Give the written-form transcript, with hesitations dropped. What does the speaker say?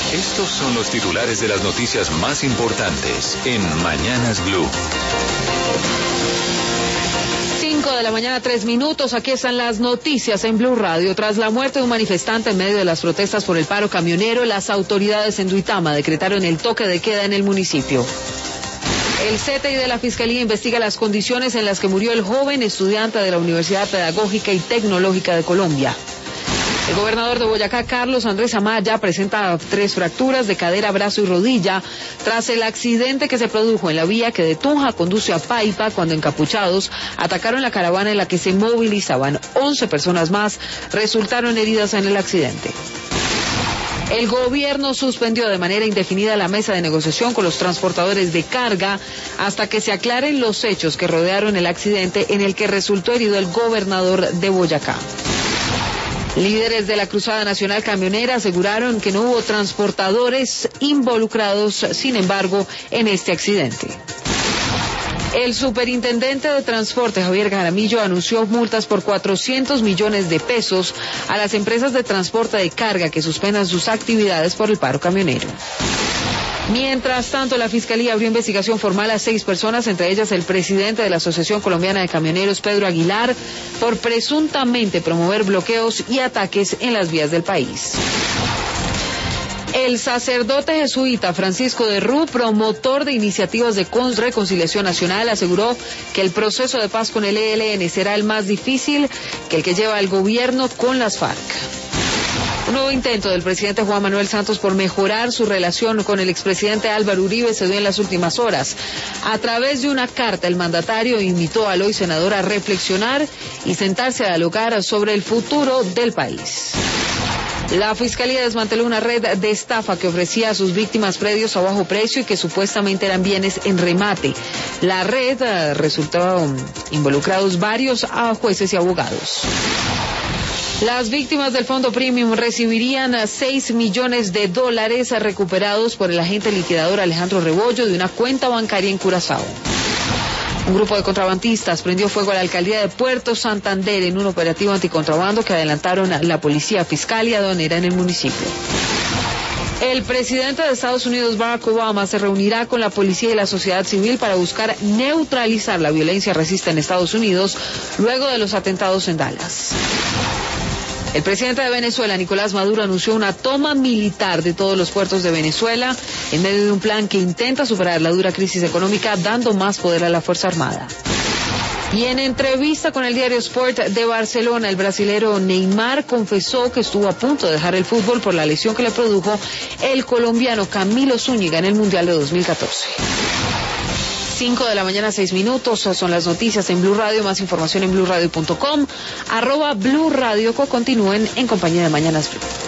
Estos son los titulares de las noticias más importantes en Mañanas Blue. 5 de la mañana, 3 minutos. Aquí están las noticias en Blue Radio. Tras la muerte de un manifestante en medio de las protestas por el paro camionero, las autoridades en Duitama decretaron el toque de queda en el municipio. El CTI de la Fiscalía investiga las condiciones en las que murió el joven estudiante de la Universidad Pedagógica y Tecnológica de Colombia. El gobernador de Boyacá, Carlos Andrés Amaya, presenta 3 fracturas de cadera, brazo y rodilla tras el accidente que se produjo en la vía que de Tunja conduce a Paipa cuando encapuchados atacaron la caravana en la que se movilizaban. 11 personas más resultaron heridas en el accidente. El gobierno suspendió de manera indefinida la mesa de negociación con los transportadores de carga hasta que se aclaren los hechos que rodearon el accidente en el que resultó herido el gobernador de Boyacá. Líderes de la Cruzada Nacional Camionera aseguraron que no hubo transportadores involucrados, sin embargo, en este accidente. El superintendente de transporte, Javier Jaramillo, anunció multas por 400 millones de pesos a las empresas de transporte de carga que suspendan sus actividades por el paro camionero. Mientras tanto, la Fiscalía abrió investigación formal a 6 personas, entre ellas el presidente de la Asociación Colombiana de Camioneros, Pedro Aguilar, por presuntamente promover bloqueos y ataques en las vías del país. El sacerdote jesuita Francisco de Rú, promotor de iniciativas de reconciliación nacional, aseguró que el proceso de paz con el ELN será el más difícil que el que lleva el gobierno con las FARC. Un nuevo intento del presidente Juan Manuel Santos por mejorar su relación con el expresidente Álvaro Uribe se dio en las últimas horas. A través de una carta, el mandatario invitó al hoy senador a reflexionar y sentarse a dialogar sobre el futuro del país. La Fiscalía desmanteló una red de estafa que ofrecía a sus víctimas predios a bajo precio y que supuestamente eran bienes en remate. La red resultó involucrados varios jueces y abogados. Las víctimas del Fondo Premium recibirían $6 millones recuperados por el agente liquidador Alejandro Rebollo de una cuenta bancaria en Curazao. Un grupo de contrabandistas prendió fuego a la alcaldía de Puerto Santander en un operativo anticontrabando que adelantaron la policía fiscal y aduanera en el municipio. El presidente de Estados Unidos, Barack Obama, se reunirá con la policía y la sociedad civil para buscar neutralizar la violencia racista en Estados Unidos luego de los atentados en Dallas. El presidente de Venezuela, Nicolás Maduro, anunció una toma militar de todos los puertos de Venezuela en medio de un plan que intenta superar la dura crisis económica, dando más poder a la Fuerza Armada. Y en entrevista con el diario Sport de Barcelona, el brasilero Neymar confesó que estuvo a punto de dejar el fútbol por la lesión que le produjo el colombiano Camilo Zúñiga en el Mundial de 2014. 5 de la mañana, 6 minutos, son las noticias en Blue Radio, más información en bluradio.com, @Blue Radio, continúen en compañía de Mañanas Blue.